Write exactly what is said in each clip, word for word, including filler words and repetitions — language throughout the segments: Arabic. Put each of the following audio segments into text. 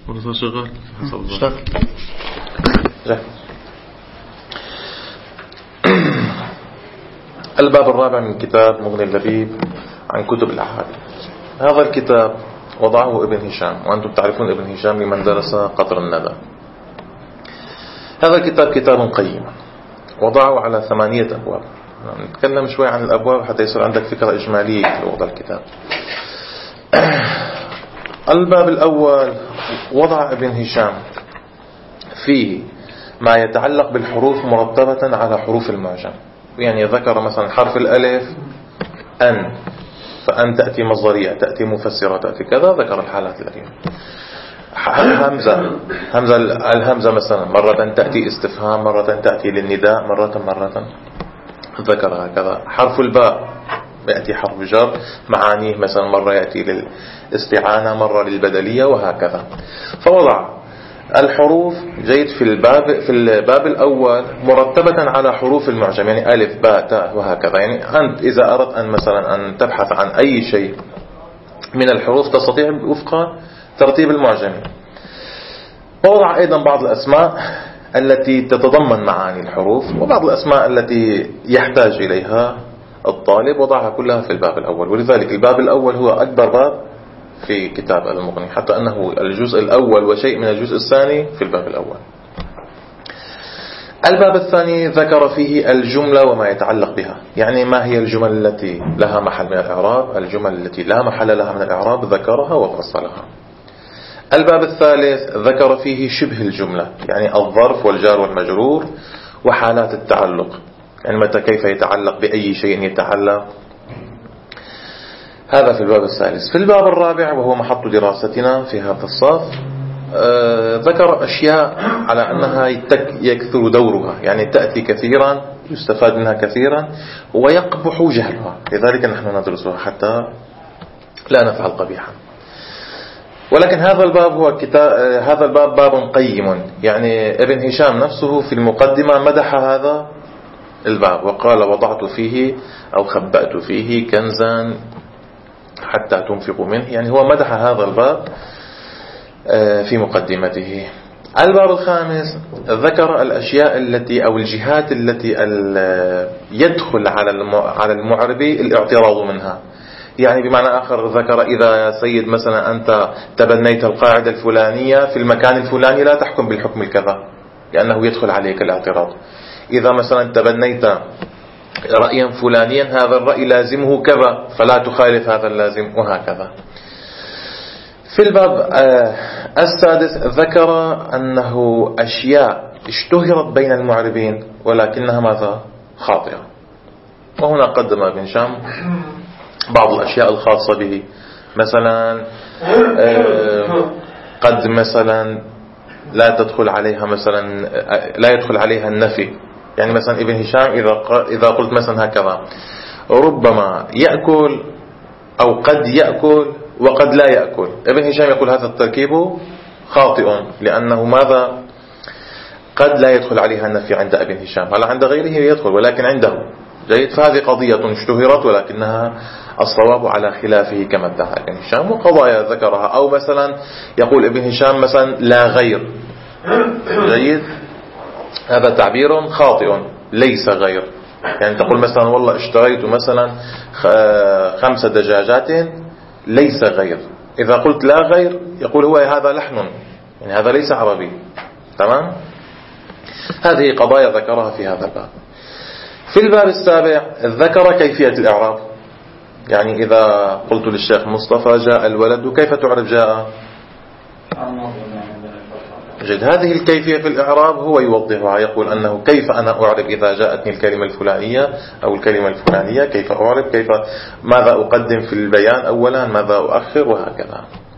والله شغال حسب اشتغل. الباب الرابع من كتاب مغني اللبيب عن كتب الأحاديث. هذا الكتاب وضعه ابن هشام، وأنتم تعرفون ابن هشام لمن درس قطر الندى. هذا الكتاب كتاب قيم، وضعه على ثمانية أبواب. نتكلم شوي عن الأبواب حتى يصير عندك فكرة إجمالية لوضع الكتاب. الباب الأول وضع ابن هشام فيه ما يتعلق بالحروف مرتبة على حروف المعجم. يعني ذكر مثلا حرف الألف أن، فأن تأتي مصدرية، تأتي مفسرة، تأتي كذا، ذكر الحالات الأخيرة. همزة، همزة الهمزة مثلا مرة تأتي استفهام، مرة تأتي للنداء، مرة مرة ذكر هكذا. حرف الباء يأتي حرف جر، معانيه مثلا مرة يأتي للاستعانة، مرة للبدلية، وهكذا. فوضع الحروف جيد في الباب في الباب الأول مرتبة على حروف المعجم، يعني ألف باء تاء وهكذا. يعني أنت إذا أردت أن مثلا أن تبحث عن أي شيء من الحروف تستطيع وفق ترتيب المعجم. ووضع أيضا بعض الأسماء التي تتضمن معاني الحروف، وبعض الأسماء التي يحتاج إليها الطالب وضعها كلها في الباب الأول. ولذلك الباب الأول هو أكبر باب في كتاب المغني، حتى أنه الجزء الأول وشيء من الجزء الثاني في الباب الأول. الباب الثاني ذكر فيه الجملة وما يتعلق بها، يعني ما هي الجمل التي لها محل من الإعراب، الجمل التي لا محل لها من الإعراب ذكرها وفصلها. الباب الثالث ذكر فيه شبه الجملة، يعني الظرف والجار والمجرور وحالات التعلق، يعني متى كيف يتعلق بأي شيء يتعلق. هذا في الباب الثالث. في الباب الرابع وهو محط دراستنا في هذا الصف، آه ذكر أشياء على أنها يكثر دورها، يعني تأتي كثيرا، يستفاد منها كثيرا، ويقبح جهلها، لذلك نحن ندرسها حتى لا نفعل قبيحا. ولكن هذا الباب هو كتاب، هذا الباب باب قيم، يعني ابن هشام نفسه في المقدمة مدح هذا الباب وقال وضعت فيه أو خبأت فيه كنزا حتى تنفقوا منه، يعني هو مدح هذا الباب في مقدمته. الباب الخامس ذكر الأشياء التي أو الجهات التي يدخل على المعربي الاعتراض منها، يعني بمعنى آخر ذكر إذا سيد مثلا أنت تبنيت القاعدة الفلانية في المكان الفلاني لا تحكم بالحكم الكذا، لأنه يدخل عليك الاعتراض. إذا مثلا تبنيت رأيا فلانيا هذا الرأي لازمه كذا فلا تخالف هذا اللازم، وهكذا. في الباب السادس ذكر أنه أشياء اشتهرت بين المعربين ولكنها ماذا خاطئة، وهنا قدم ابن هشام بعض الأشياء الخاصة به. مثلا قد مثلا لا تدخل عليها مثلا لا يدخل عليها النفي، يعني مثلا ابن هشام إذا إذا قلت مثلا هكذا ربما يأكل أو قد يأكل وقد لا يأكل، ابن هشام يقول هذا التركيب خاطئ، لأنه ماذا قد لا يدخل عليها النفي عند ابن هشام، هل عند غيره يدخل ولكن عنده جيد. فهذه قضية اشتهرت ولكنها الصواب على خلافه كما ادعى ابن هشام، وقضايا ذكرها. أو مثلا يقول ابن هشام مثلا لا غير، جيد، هذا تعبير خاطئ، ليس غير. يعني تقول مثلا والله اشتريت مثلا خمس دجاجات ليس غير، إذا قلت لا غير يقول هو هذا لحن، يعني هذا ليس عربي. تمام. هذه قضايا ذكرها في هذا الباب. في الباب السابع ذكر كيفية الإعراب، يعني إذا قلت للشيخ مصطفى جاء الولد كيف تعرف جاء؟ جد هذه الكيفية في الإعراب هو يوضحها، يقول أنه كيف أنا أعرب إذا جاءتني الكلمة الفلانية أو الكلمة الفلانية، كيف أعرب، كيف ماذا أقدم في البيان أولا، ماذا أؤخر، وهكذا.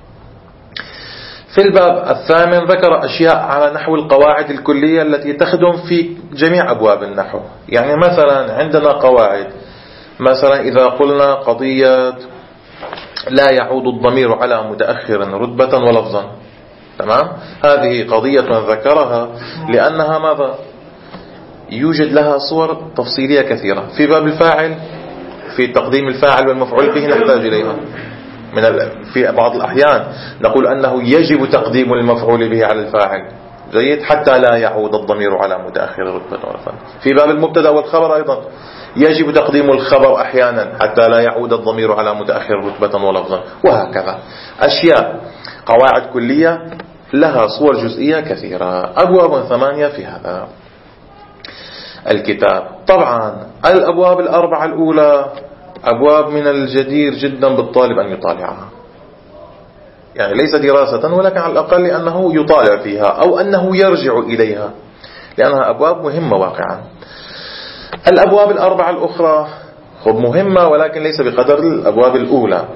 في الباب الثامن ذكر أشياء على نحو القواعد الكلية التي تخدم في جميع أبواب النحو. يعني مثلا عندنا قواعد، مثلا إذا قلنا قضية لا يعود الضمير على متأخر رتبة ولفظا، تمام، هذه قضية ذكرها لأنها ماذا يوجد لها صور تفصيلية كثيرة. في باب الفاعل في تقديم الفاعل والمفعول به نحتاج إليها، من في بعض الأحيان نقول أنه يجب تقديم المفعول به على الفاعل، جيد، حتى لا يعود الضمير على متأخر رتبة ولفظا. في باب المبتدا والخبر أيضا يجب تقديم الخبر أحيانا حتى لا يعود الضمير على متأخر رتبة ولفظا، وهكذا. أشياء قواعد كلية لها صور جزئية كثيرة. أبواب ثمانية في هذا الكتاب. طبعا الأبواب الأربعة الأولى أبواب من الجدير جدا بالطالب أن يطالعها، يعني ليس دراسة ولكن على الأقل لأنه يطالع فيها أو أنه يرجع إليها، لأنها أبواب مهمة واقعا. الأبواب الأربعة الأخرى خب مهمة ولكن ليس بقدر الأبواب الأولى،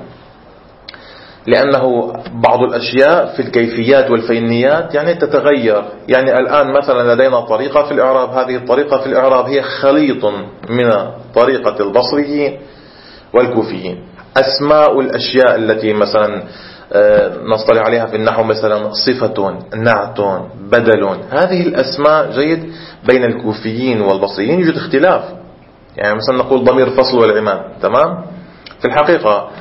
لأنه بعض الأشياء في الكيفيات والفنيات يعني تتغير. يعني الآن مثلا لدينا طريقة في الإعراب، هذه الطريقة في الإعراب هي خليط من طريقة البصريين والكوفيين. أسماء الأشياء التي مثلا نصطلح عليها في النحو مثلا صفة، نعت، بدل، هذه الأسماء جيد بين الكوفيين والبصريين يوجد اختلاف. يعني مثلا نقول ضمير فصل والعماد، تمام، في الحقيقة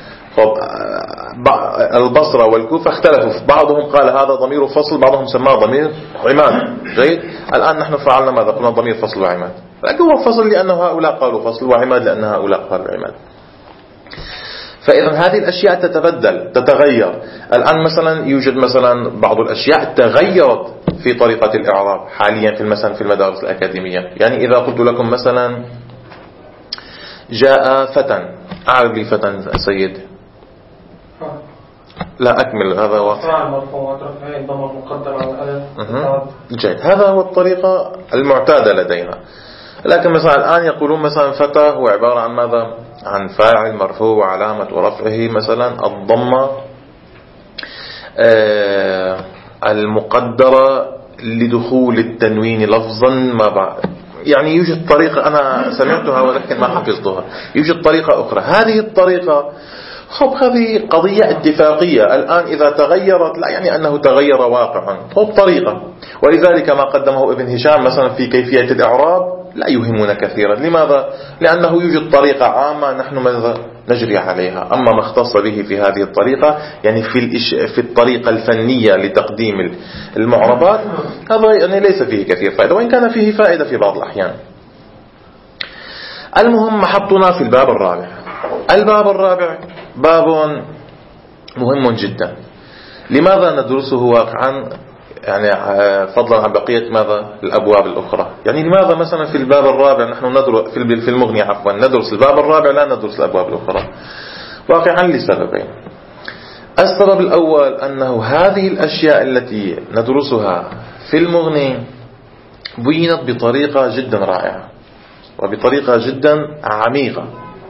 البصرة والكوفة اختلفوا، بعضهم قال هذا ضمير فصل، بعضهم سماه ضمير عماد، جيد. الآن نحن فعلنا ماذا؟ قلنا ضمير فصل وعماد، لكن هو فصل لأن هؤلاء قالوا فصل، وعماد لأن هؤلاء قالوا عماد. فإذا هذه الأشياء تتبدل تتغير. الآن مثلا يوجد مثلا بعض الأشياء تغيرت في طريقة الإعراب حاليا في مثلا في المدارس الأكاديمية. يعني إذا قلت لكم مثلا جاء فتى، أعرف لي فتى سيد، لا أكمل، هذا هو جيد، هذا هو الطريقة المعتادة لدينا. لكن مثلا الآن يقولون مثلا فتى هو عبارة عن ماذا؟ عن فاعل مرفوع وعلامة رفعه مثلا الضمة آه المقدرة لدخول التنوين لفظا ما بعد. يعني يوجد طريقة أنا سمعتها ولكن ما حفظتها، يوجد طريقة أخرى. هذه الطريقة خب هذه قضية اتفاقية، الآن إذا تغيرت لا يعني أنه تغير واقعا، خب طريقة. ولذلك ما قدمه ابن هشام مثلا في كيفية الإعراب لا يهمنا كثيرا. لماذا؟ لأنه يوجد طريقة عامة نحن ماذا نجري عليها، أما ما اختص به في هذه الطريقة يعني في الإش... في الطريقة الفنية لتقديم المعربات هذا يعني ليس فيه كثير فائدة، وإن كان فيه فائدة في بعض الأحيان. المهم محطنا في الباب الرابع. الباب الرابع باب مهم جدا. لماذا ندرسه واقعا يعني فضلا عن بقية ماذا الأبواب الأخرى؟ يعني لماذا مثلا في الباب الرابع نحن ندرس في المغني عفوا ندرس الباب الرابع لا ندرس الأبواب الأخرى؟ واقعا لسببين. السبب الأول أنه هذه الأشياء التي ندرسها في المغني بينت بطريقة جدا رائعة وبطريقة جدا عميقة،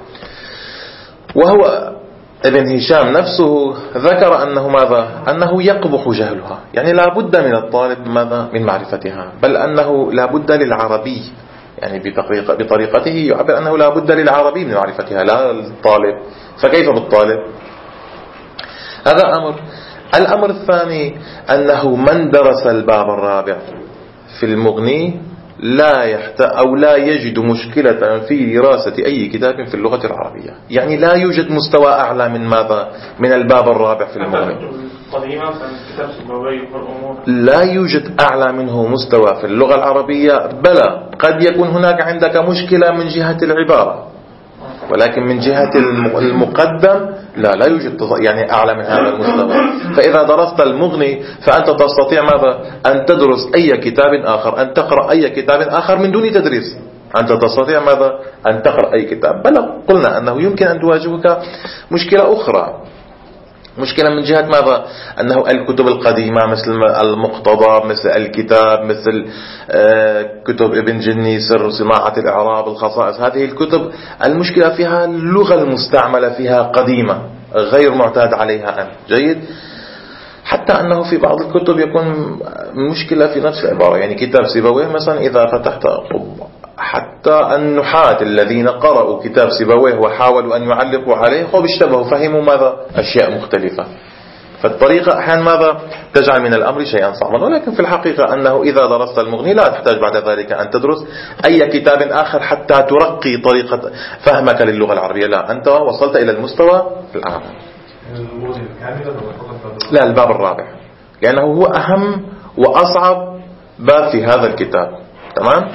وهو ابن هشام نفسه ذكر أنه ماذا؟ أنه يقبح جهلها، يعني لا بد من الطالب ماذا؟ من معرفتها، بل أنه لا بد للعربي يعني بطريقة بطريقته يعبر أنه لا بد للعربي من معرفتها لا للطالب، فكيف بالطالب؟ هذا أمر. الأمر الثاني أنه من درس الباب الرابع في المغني لا يحت أو لا يجد مشكلة في دراسة أي كتاب في اللغة العربية، يعني لا يوجد مستوى أعلى من ماذا؟ من الباب الرابع في المغني. لا يوجد أعلى منه مستوى في اللغة العربية، بلى قد يكون هناك عندك مشكلة من جهة العبارة، ولكن من جهة المقدم لا لا يوجد يعني أعلى من هذا المستوى. فإذا درست المغني فأنت تستطيع ماذا؟ أن تدرس أي كتاب آخر، أن تقرأ أي كتاب آخر من دون تدريس. أنت تستطيع ماذا؟ أن تقرأ أي كتاب. بل قلنا أنه يمكن أن تواجهك مشكلة أخرى، مشكلة من جهة ماذا؟ أنه الكتب القديمة مثل المقتضى، مثل الكتاب، مثل كتب ابن جني سر صناعة الإعراب، الخصائص، هذه الكتب المشكلة فيها اللغة المستعملة فيها قديمة غير معتاد عليها أنت، جيد. حتى أنه في بعض الكتب يكون مشكلة في نفس العبارة، يعني كتاب سيبويه مثلا إذا فتحت حتى النحاة الذين قرأوا كتاب سيبويه وحاولوا أن يعلقوا عليه خب اشتبهوا فهموا ماذا؟ أشياء مختلفة. فالطريقة أحيانا ماذا؟ تجعل من الأمر شيئا صعبا. ولكن في الحقيقة أنه إذا درست المغني لا تحتاج بعد ذلك أن تدرس أي كتاب آخر حتى ترقي طريقة فهمك للغة العربية، لا أنت وصلت إلى المستوى الأعلى. لا، الباب الرابع، لأنه هو أهم وأصعب باب في هذا الكتاب. تمام.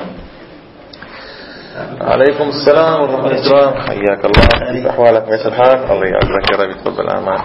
عليكم السلام ورحمة الله، حياك الله، كيف أحوالك؟ كيف الحال؟ الله يعزك يا رب، يتقبل الأعمال.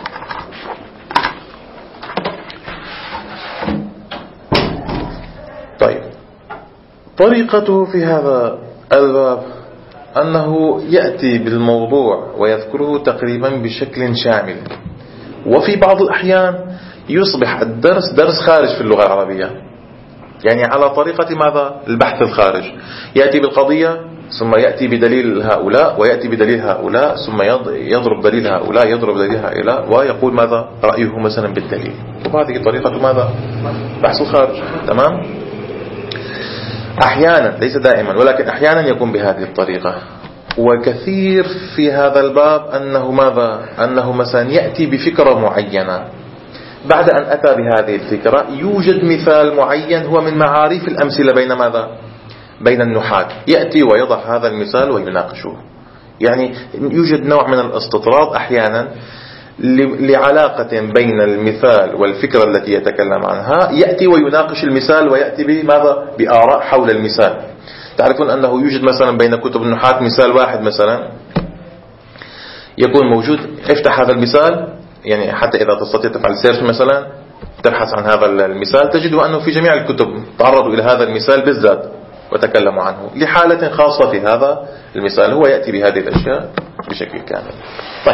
طيب، طريقته في هذا الباب أنه يأتي بالموضوع ويذكره تقريبا بشكل شامل، وفي بعض الأحيان يصبح الدرس درس خارج في اللغة العربية، يعني على طريقة ماذا؟ البحث الخارج. يأتي بالقضية ثم يأتي بدليل هؤلاء ويأتي بدليل هؤلاء ثم يضرب دليل هؤلاء يضرب دليل هؤلاء ويقول ماذا؟ رأيه مثلا بالدليل. وهذه طريقة ماذا؟ بحث الخارج. تمام. أحيانا، ليس دائما، ولكن أحيانا يكون بهذه الطريقة. وكثير في هذا الباب أنه ماذا؟ أنه مثلا يأتي بفكرة معينة، بعد أن أتى بهذه الفكرة يوجد مثال معين هو من معاريف الأمثلة بين ماذا؟ بين النحاة، يأتي ويضع هذا المثال ويناقشه. يعني يوجد نوع من الاستطراد أحيانا لعلاقة بين المثال والفكرة التي يتكلم عنها، يأتي ويناقش المثال ويأتي بماذا؟ بآراء حول المثال. تعرفون أنه يوجد مثلا بين كتب النحاة مثال واحد مثلا يكون موجود، افتح هذا المثال، يعني حتى إذا تستطيع تفعل سيرش مثلا تبحث عن هذا المثال تجد أنه في جميع الكتب تعرضوا إلى هذا المثال بالذات وتكلموا عنه لحالة خاصة في هذا المثال، هو يأتي بهذه الأشياء بشكل كامل. طيب،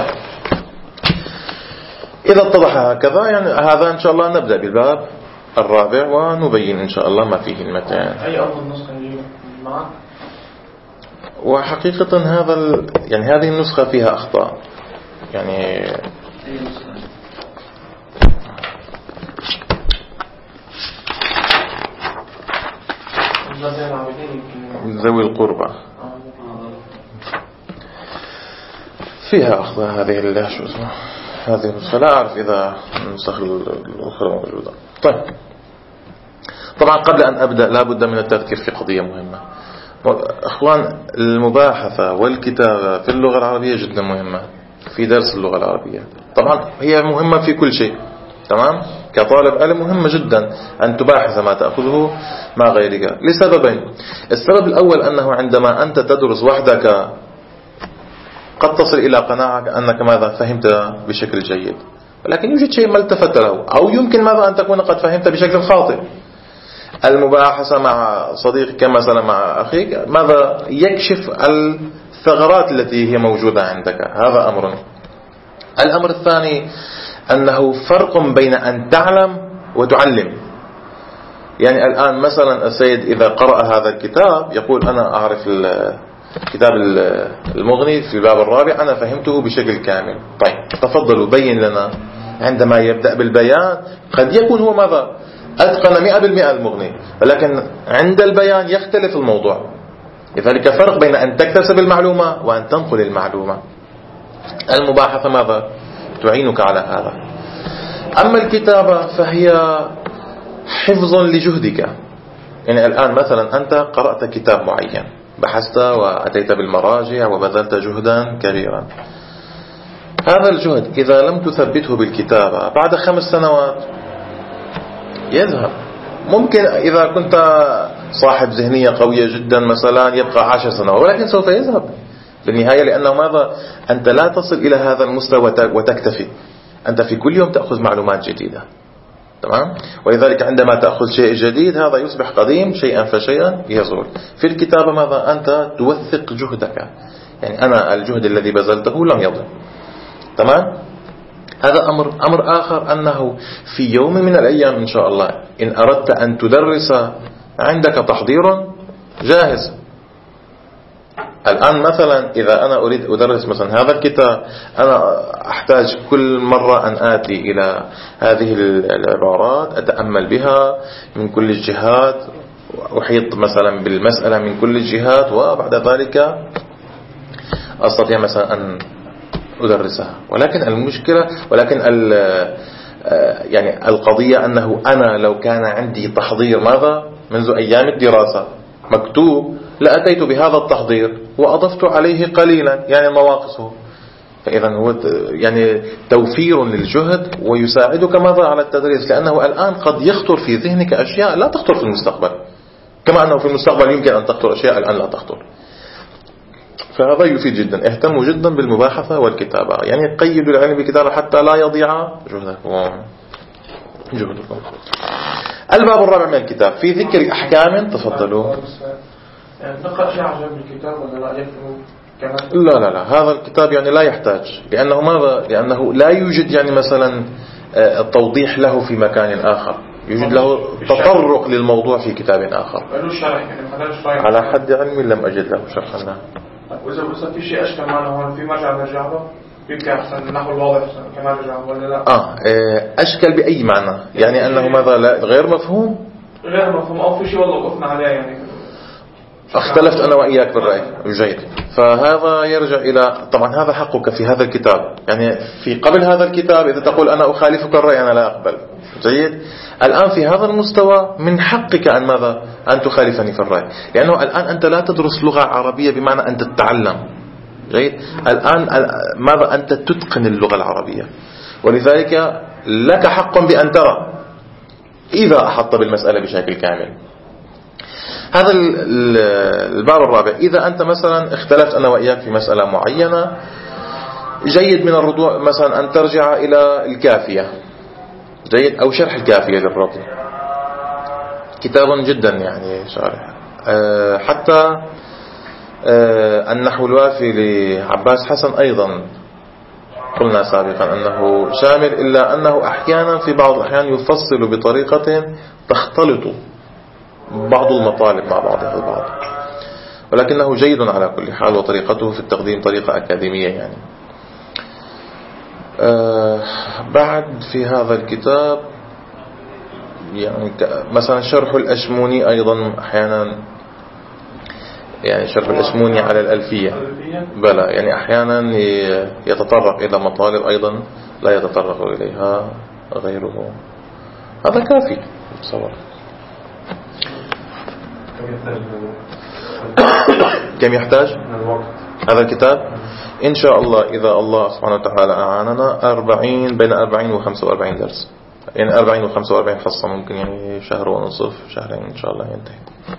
إذا اتضح هكذا، يعني هذا إن شاء الله نبدأ بالباب الرابع ونبين إن شاء الله ما فيه المتن. أي أفضل نسخة معك؟ وحقيقة هذا ال... يعني هذه النسخة فيها أخطاء، يعني ذوي القربى فيها أخطاء. هذه اللي شو اسمه هذه النسخة، لا أعرف إذا النسخ الأخرى موجودة. طيب، طبعا قبل أن أبدأ لابد من التذكير في قضية مهمة. أخوان، المباحثة والكتابة في اللغة العربية جدا مهمة في درس اللغة العربية. طبعا هي مهمة في كل شيء. تمام. كطالب علم مهمة جدا أن تباحث ما تأخذه مع غيرك لسببين. السبب الأول أنه عندما أنت تدرس وحدك قد تصل إلى قناعة أنك ماذا؟ فهمت بشكل جيد، ولكن يوجد شيء ما التفت له، أو يمكن ماذا؟ أن تكون قد فهمت بشكل خاطئ. المباحثة مع صديقك مثلا مع أخيك ماذا؟ يكشف الثغرات التي هي موجودة عندك. هذا أمر. الأمر الثاني أنه فرق بين أن تعلم وتعلم. يعني الآن مثلا السيد إذا قرأ هذا الكتاب يقول أنا أعرف كتاب المغني في الباب الرابع، أنا فهمته بشكل كامل. طيب، تفضلوا بين لنا. عندما يبدأ بالبيان قد يكون هو ماذا؟ أتقن مئة بالمئة المغني، ولكن عند البيان يختلف الموضوع. لذلك فرق بين أن تكتسب المعلومة وأن تنقل المعلومة. المباحثة ماذا؟ تعينك على هذا. أما الكتابة فهي حفظ لجهدك. يعني الآن مثلا أنت قرأت كتاب معين، بحثت وأتيت بالمراجع وبذلت جهدا كبيرا. هذا الجهد إذا لم تثبته بالكتابة بعد خمس سنوات يذهب. ممكن إذا كنت صاحب ذهنية قوية جدا مثلا يبقى عشر سنوات، ولكن سوف يذهب بالنهاية، لأنه ماذا؟ أنت لا تصل إلى هذا المستوى وتكتفي، أنت في كل يوم تأخذ معلومات جديدة. تمام. ولذلك عندما تأخذ شيء جديد هذا يصبح قديم، شيئا فشيئا يزول. في الكتابة ماذا؟ أنت توثق جهدك، يعني أنا الجهد الذي بذلته لم يضل. تمام. هذا أمر. أمر آخر أنه في يوم من الأيام إن شاء الله إن أردت أن تدرس عندك تحضير جاهز. الآن مثلا إذا أنا أريد أدرس مثلا هذا الكتاب، أنا أحتاج كل مرة أن آتي إلى هذه العبارات أتأمل بها من كل الجهات، أحيط مثلا بالمسألة من كل الجهات، وبعد ذلك أستطيع مثلا أن أدرسها. ولكن المشكلة ولكن يعني القضية أنه أنا لو كان عندي تحضير ماذا منذ أيام الدراسة مكتوب لأتيت بهذا التحضير وأضفت عليه قليلا، يعني مواقصه، فإذا هو يعني توفير للجهد ويساعدك ماذا على التدريس، لأنه الآن قد يخطر في ذهنك أشياء لا تخطر في المستقبل، كما أنه في المستقبل يمكن أن تخطر أشياء الآن لا تخطر. فهذا يفيد جدا. اهتموا جدا بالمباحثة والكتابة، يعني قيدوا العلم بالكتابة حتى لا يضيع جهدكم جهدكم. الباب الرابع من الكتاب في ذكر أحكام. تفضلوا. نقرأ شيء عجب الكتاب ولا لا يكفي كمان؟ لا لا لا هذا الكتاب يعني لا يحتاج، لأنه ماذا؟ لأنه لا يوجد يعني مثلا التوضيح له في مكان آخر، يوجد له تطرق للموضوع في كتاب آخر. على حد علمي لم أجد له شرحا. وإذا بس في شيء أشكال معنا هون في مرجع نرجع له يمكن أحسن نحو الواضح كما رجع ولا لا؟ آه أشكال بأي معنى؟ يعني أنه ماذا لا غير مفهوم؟ غير مفهوم أو في شيء والله وقفنا عليه يعني اختلفت أنا وإياك بالرأي. جيد. فهذا يرجع إلى طبعا هذا حقك في هذا الكتاب، يعني في قبل هذا الكتاب إذا تقول أنا أخالفك الرأي أنا لا أقبل. جيد. الآن في هذا المستوى من حقك أن ماذا؟ أن تخالفني في الرأي، لأنه الآن أنت لا تدرس لغة عربية بمعنى أن تتعلم. جيد. الآن ماذا؟ أنت تتقن اللغة العربية، ولذلك لك حق بأن ترى إذا أحط بالمسألة بشكل كامل. هذا الباب الرابع. إذا أنت مثلا اختلفت أنا وإياك في مسألة معينة، جيد من الرجوع مثلا أن ترجع إلى الكافية. جيد. أو شرح الكافية للرضي، كتاب جدا يعني شارح. أه حتى أه النحو الوافي لعباس حسن أيضا قلنا سابقا أنه شامل، إلا أنه أحيانا في بعض الأحيان يفصل بطريقة تختلط بعض المطالب مع بعضها البعض، ولكنه جيد على كل حال، وطريقته في التقديم طريقة أكاديمية يعني. آه بعد في هذا الكتاب يعني مثلا شرح الأشموني أيضا أحيانا، يعني شرح الأشموني على الألفية بلى، يعني أحيانا يتطرق إلى مطالب أيضا لا يتطرق إليها غيره. هذا كافي بصور. كم يحتاج هذا الكتاب؟ إن شاء الله إذا الله سبحانه وتعالى أعاننا أربعين بين أربعين وخمسة وأربعين درس، يعني أربعين وخمسة وأربعين حصة، ممكن يعني شهر ونصف شهرين إن شاء الله ينتهي.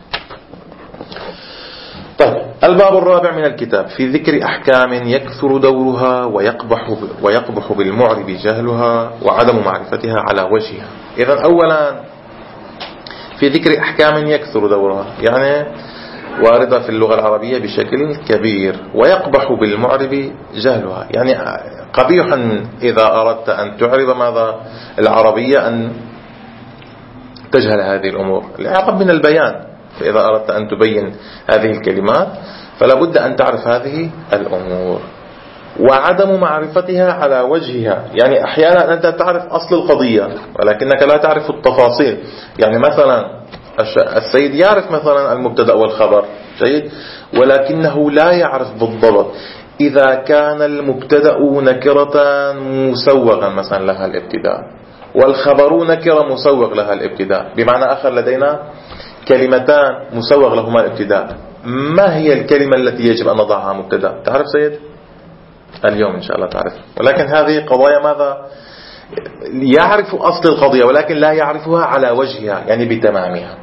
طيب الباب الرابع من الكتاب في ذكر أحكام يكثر دورها ويقبح ويقبح بالمعرب جهلها وعدم معرفتها على وجهها. إذن أولا في ذكر أحكام يكثر دورها، يعني واردة في اللغة العربية بشكل كبير، ويقبح بالمعرب جهلها، يعني قبيحا إذا أردت أن تعرب ماذا العربية أن تجهل هذه الأمور. الإعراب من البيان، فإذا أردت أن تبين هذه الكلمات فلا بد أن تعرف هذه الأمور. وعدم معرفتها على وجهها، يعني أحيانا أنت تعرف أصل القضية ولكنك لا تعرف التفاصيل. يعني مثلا السيد يعرف مثلا المبتدأ والخبر جيد، ولكنه لا يعرف بالضبط إذا كان المبتدأ نكرة مسوغا مثلا لها الابتداء، والخبر نكرة مسوغ لها الابتداء. بمعنى آخر لدينا كلمتان مسوغ لهما الابتداء، ما هي الكلمة التي يجب أن نضعها مبتدأ؟ تعرف سيد؟ اليوم إن شاء الله تعرف. ولكن هذه قضايا ماذا؟ يعرف أصل القضية ولكن لا يعرفها على وجهها، يعني بتمامها.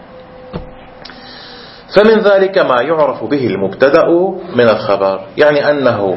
فمن ذلك ما يعرف به المبتدأ من الخبر، يعني أنه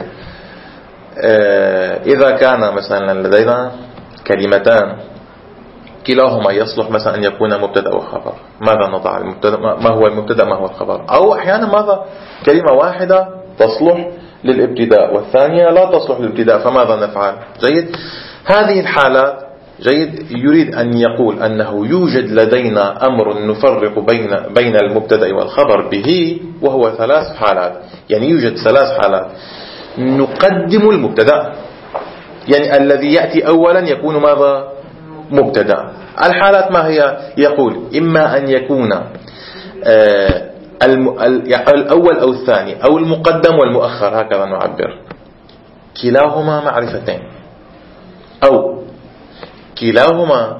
إذا كان مثلا لدينا كلمتان كلاهما يصلح مثلا أن يكون مبتدأ وخبر، ماذا نضع المبتدأ؟ ما هو المبتدأ ما هو الخبر؟ أو أحيانا ماذا كلمة واحدة تصلح للابتداء والثانية لا تصلح للابتداء، فماذا نفعل؟ جيد. هذه الحالات جيد يريد أن يقول أنه يوجد لدينا أمر نفرق بين بين المبتدأ والخبر به، وهو ثلاث حالات. يعني يوجد ثلاث حالات. نقدم المبتدأ، يعني الذي يأتي أولا يكون ماذا؟ مبتدأ. الحالات ما هي؟ يقول إما أن يكون آه الأول أو الثاني أو المقدم والمؤخر، هكذا نعبر، كلاهما معرفتين، أو كلاهما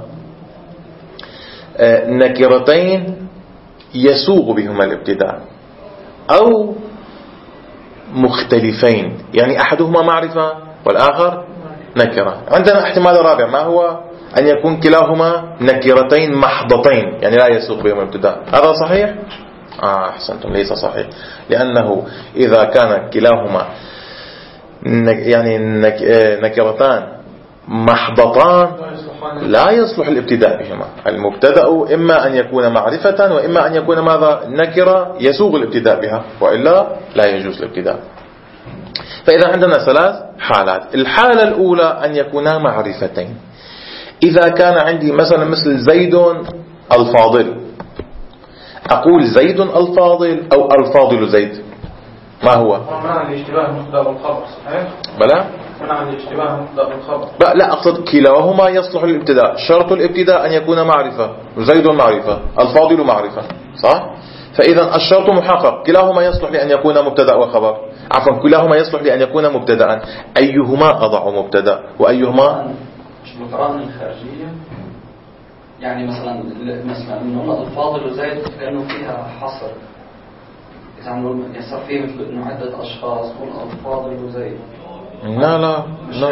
نكرتين يسوغ بهما الابتداء، أو مختلفين، يعني أحدهما معرفة والآخر نكرة. عندنا احتمال رابع، ما هو؟ أن يكون كلاهما نكرتين محضتين، يعني لا يسوق بهما الابتداء. هذا صحيح؟ آه أحسنتم، ليس صحيح، لأنه إذا كان كلاهما يعني نكرتان محضتان لا يصلح الابتداء بهما. المبتدأ إما أن يكون معرفة وإما أن يكون ماذا؟ نكرة يسوغ الابتداء بها، وإلا لا يجوز الابتداء. فإذا عندنا ثلاث حالات. الحالة الأولى أن يكونا معرفتين. إذا كان عندي مثلا مثل زيد الفاضل، أقول زيد الفاضل أو الفاضل زيد، ما هو؟ منع الاشتباه المبتدأ والخبر، صحيح؟ بلى؟ منع الاشتباه المبتدأ والخبر. لا أقصد كلاهما يصلح للابتداء. شرط الابتداء أن يكون معرفة، زيد معرفة، الفاضل معرفة، صح؟ فإذا الشرط محقق، كلاهما يصلح لأن يكون مبتدأ وخبر، عفوا كلاهما يصلح لأن يكون مبتدأ. أيهما أضع مبتدأ وأيهما؟ مش مقارنة الخارجية، يعني مثلا مثلا إنه الفاضل وزيد كأنه فيها حصر، إذا يصير فيه مثل إنه عدة أشخاص نقول الفاضل وزيد. لا لا لا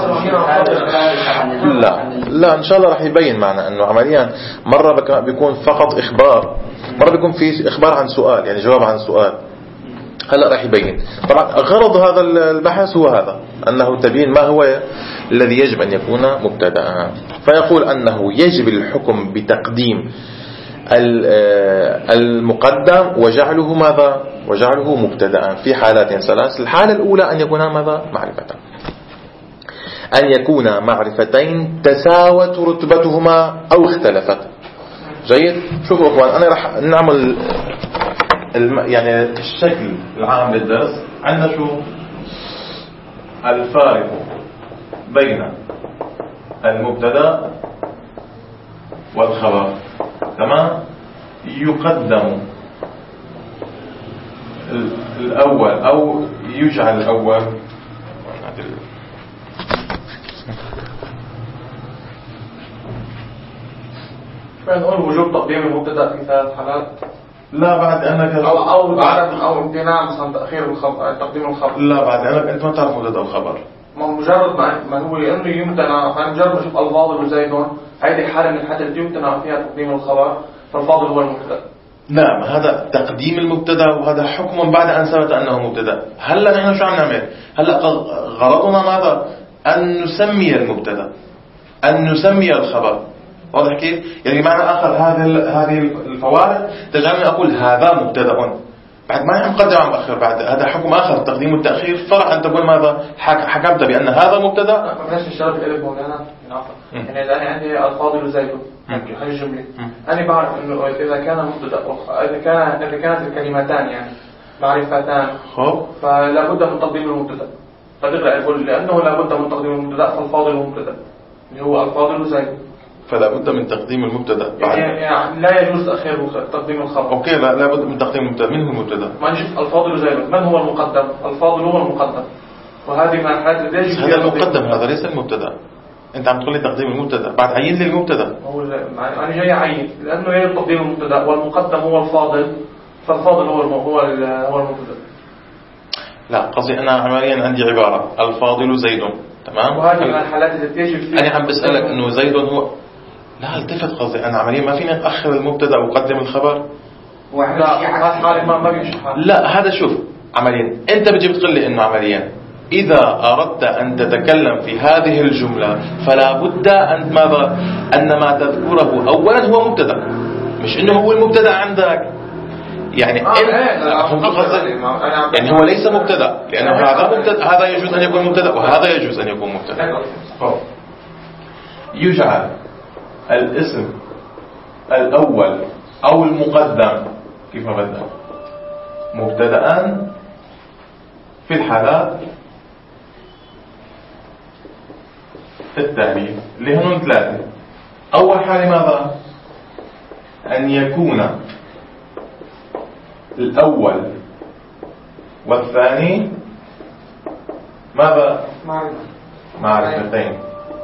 لا لا إن شاء الله راح يبين معنا أنه عمليا مرة بيكون فقط إخبار، مرة بيكون في إخبار عن سؤال، يعني جواب عن سؤال. هلا راح يبين. طبعا غرض هذا البحث هو هذا، أنه تبين ما هو الذي يجب أن يكون مبتدأ. فيقول أنه يجب الحكم بتقديم المقدم وجعله ماذا؟ وجعله مبتدأ في حالات ثلاث. الحالة الأولى أن يكون ماذا؟ معرفة، أن يكون معرفتين تساوت رتبتهما أو اختلفت. جيد. شوفوا أخوان، أنا راح نعمل الم... يعني الشكل العام للدرس. عندنا شو الفارق بين المبتدأ والخبر، تمام؟ يقدم الأول أو يجعل الأول، فنقول وجوب تقديم المبتدأ في ثلاث حالات. لا بعد أنك أو أو بعد أو امتناع مثلا تأخير الخبر، تقديم الخبر. لا بعد أنك أنت ما تعرف مبتدأ الخبر. ما مجرد ما, ما هو لأنه يمتنع، فمجرد ما شوف الفاضل وزيدون هذه حالة من الحالات يمتنع فيها تقديم الخبر، فالفاضل هو المبتدأ. نعم، هذا تقديم المبتدأ وهذا حكم بعد أن ثبت أنه مبتدأ. هلا نحن شو عم نعمل؟ هلا غرضنا ماذا؟ أن نسمي المبتدأ، أن نسمي الخبر. واضح كيف؟ يعني معنى آخر هذه هذه الفوارق تجعلني أقول هذا مبتدأ، بعد ما عم قدم عم أخر، بعد هذا حكم آخر تقديم التأخير. فرع أن تقول ماذا؟ حكمت بأن هذا مبتدأ. ما فيش الشرط اللي مولانا يعني إذا أنا عندي الفاضل وزيد هاي الجملة، أنا بعرف إنه إذا كان مبتدأ إذا كان إذا كانت الكلمتان يعني معرفتان، فلا بد من تقديم المبتدأ. فنقرأ يقول لأنه لا بد من تقديم المبتدأ فالفاضل المبتدأ اللي هو الفاضل وزيد، فلا بد من تقديم المبتدا. يعني, يعني لا يجوز تأخير تقديم الخبر. اوكي، لا لا بد من تقديم المبتدا. من هو المبتدا؟ ما نشوف الفاضل زي من هو المقدم؟ الفاضل هو المقدم، وهذه من الحالات اللي يجب هذا المقدم، هذا ليس المبتدا. انت عم تقول لي تقديم المبتدا، بعد عين لي المبتدا. هو انا جاي اعين لانه يجب تقديم المبتدا والمقدم هو الفاضل، فالفاضل هو هو هو المبتدا. لا قصدي انا عمليا عندي عباره الفاضل زيد، تمام؟ وهذه من الحالات اللي يجب فيها. انا عم بسالك انه زيد هو، لا التفت قصدي أنا عمليا ما فينا نأخر المبتدأ وقدم الخبر. لا ما ما بيمشي. لا هذا شوف عمليا أنت بتجي بتقول لي إنه عمليا إذا أردت أن تتكلم في هذه الجملة فلا بد أن ماذا؟ أن ما تذكره أولا هو مبتدأ، مش إنه هو المبتدأ عندك. يعني آه يعني هو ليس مبتدأ، لأنه هذا مبتدأ، هذا يجوز أن يكون مبتدأ وهذا يجوز أن يكون مبتدأ. يجعل الاسم الأول أو المقدم كيف ما بدنا مبتدأ في الحالات التالية اللي هن ثلاثة. أول حالة ماذا؟ أن يكون الأول والثاني ماذا؟ معرفتين،